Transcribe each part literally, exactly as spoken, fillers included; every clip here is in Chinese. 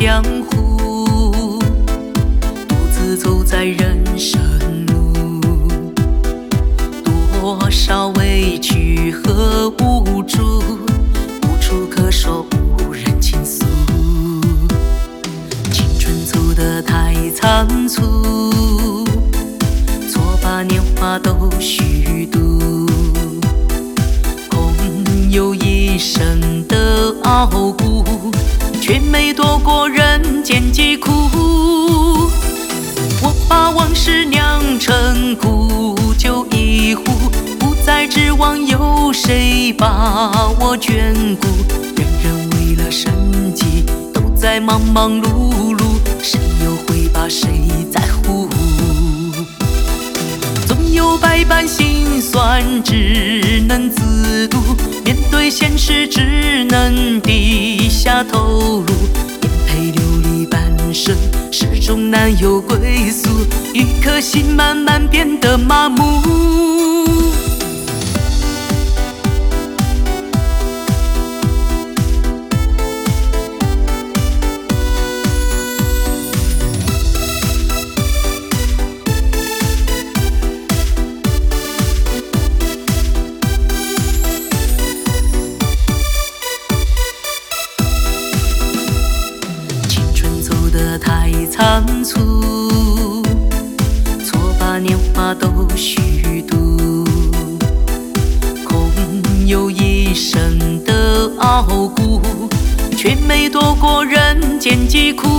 江湖，独自走在人生路，多少委屈和无助，无处可说，无人倾诉。青春走得太仓促，错把年华都虚度，空有一生的傲骨，却没躲过人间疾苦。我把往事酿成苦酒一壶，不再指望有谁把我眷顾。人人为了生计都在忙忙碌碌，谁又会把谁在乎？总有百般辛酸，只能自渡。面对现实，只能低下头颅。颠沛流离半生，始终难有归宿。一颗心慢慢变得麻木。得太仓促，错把年华都虚度，空有一生的傲骨，却没躲过人间疾苦。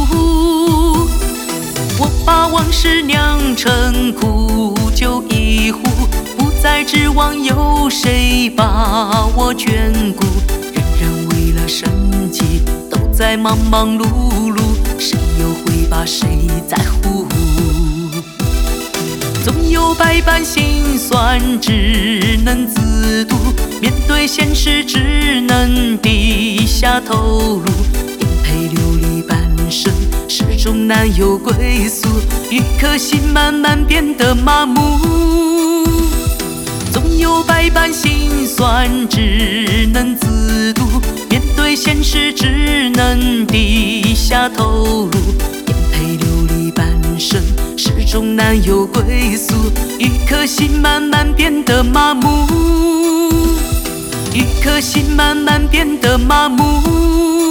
我把往事酿成苦酒一壶，不再指望有谁把我眷顾。人人为了生计都在忙忙碌碌，谁又会把谁在乎？总有百般辛酸，只能自渡。面对现实，只能低下头颅。颠沛流离半生，始终难有归宿。一颗心慢慢变得麻木。总有百般辛酸，只能自渡。面对现实，只能低下头颅。颠沛流离半生，始终难有归宿。一颗心慢慢变得麻木，一颗心慢慢变得麻木。